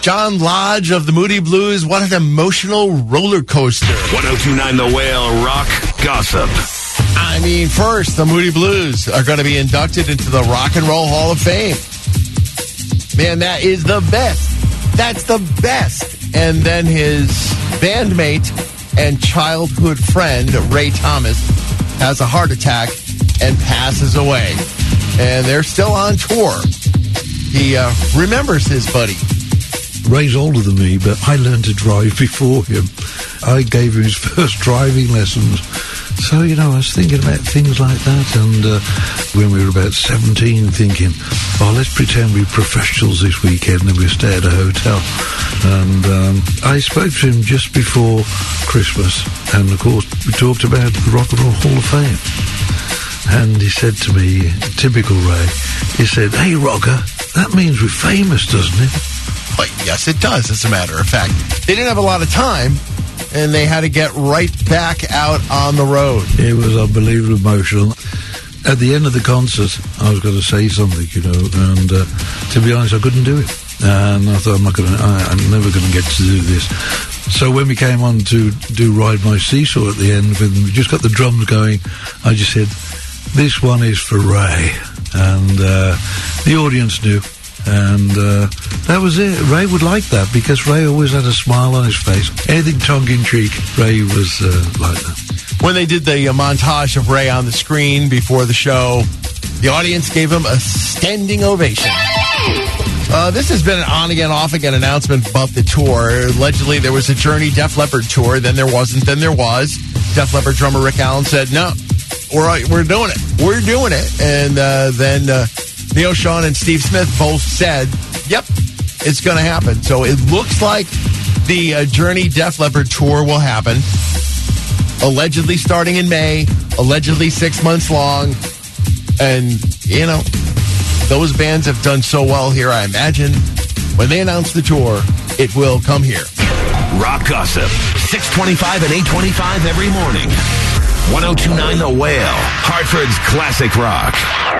John Lodge of the Moody Blues. What an emotional roller coaster. 102.9 The Whale Rock Gossip. I mean, first, the Moody Blues are going to be inducted into the Rock and Roll Hall of Fame. Man, that is the best. That's the best. And then his bandmate and childhood friend, Ray Thomas, has a heart attack and passes away. And they're still on tour. He remembers his buddy. Ray's older than me, but I learned to drive before him. I gave him his first driving lessons. So, I was thinking about things like that. And when we were about 17, thinking, let's pretend we're professionals this weekend and we'll stay at a hotel. And I spoke to him just before Christmas. And, of course, we talked about the Rock and Roll Hall of Fame. And he said to me, typical Ray, he said, "Hey, Rocker, that means we're famous, doesn't it?" But yes, it does, as a matter of fact. They didn't have a lot of time, and they had to get right back out on the road. It was unbelievably emotional. At the end of the concert, I was going to say something, and to be honest, I couldn't do it. And I thought, I'm never going to get to do this. So when we came on to do Ride My Seesaw at the end, when we just got the drums going, I just said, "This one is for Ray." And the audience knew. And that was it. Ray would like that because Ray always had a smile on his face. Anything tongue-in-cheek, Ray was like that. When they did the montage of Ray on the screen before the show, the audience gave him a standing ovation. This has been an on-again, off-again announcement about the tour. Allegedly, there was a Journey Def Leppard tour. Then there wasn't. Then there was. Def Leppard drummer Rick Allen said, "No, we're doing it. We're doing it." And then Neil Schon and Steve Smith both said, "Yep, it's going to happen." So it looks like the Journey Def Leppard tour will happen. Allegedly starting in May. Allegedly 6 months long. And, those bands have done so well here. I imagine when they announce the tour, it will come here. Rock Gossip, 625 and 825 every morning. 102.9 The Whale, Hartford's classic rock.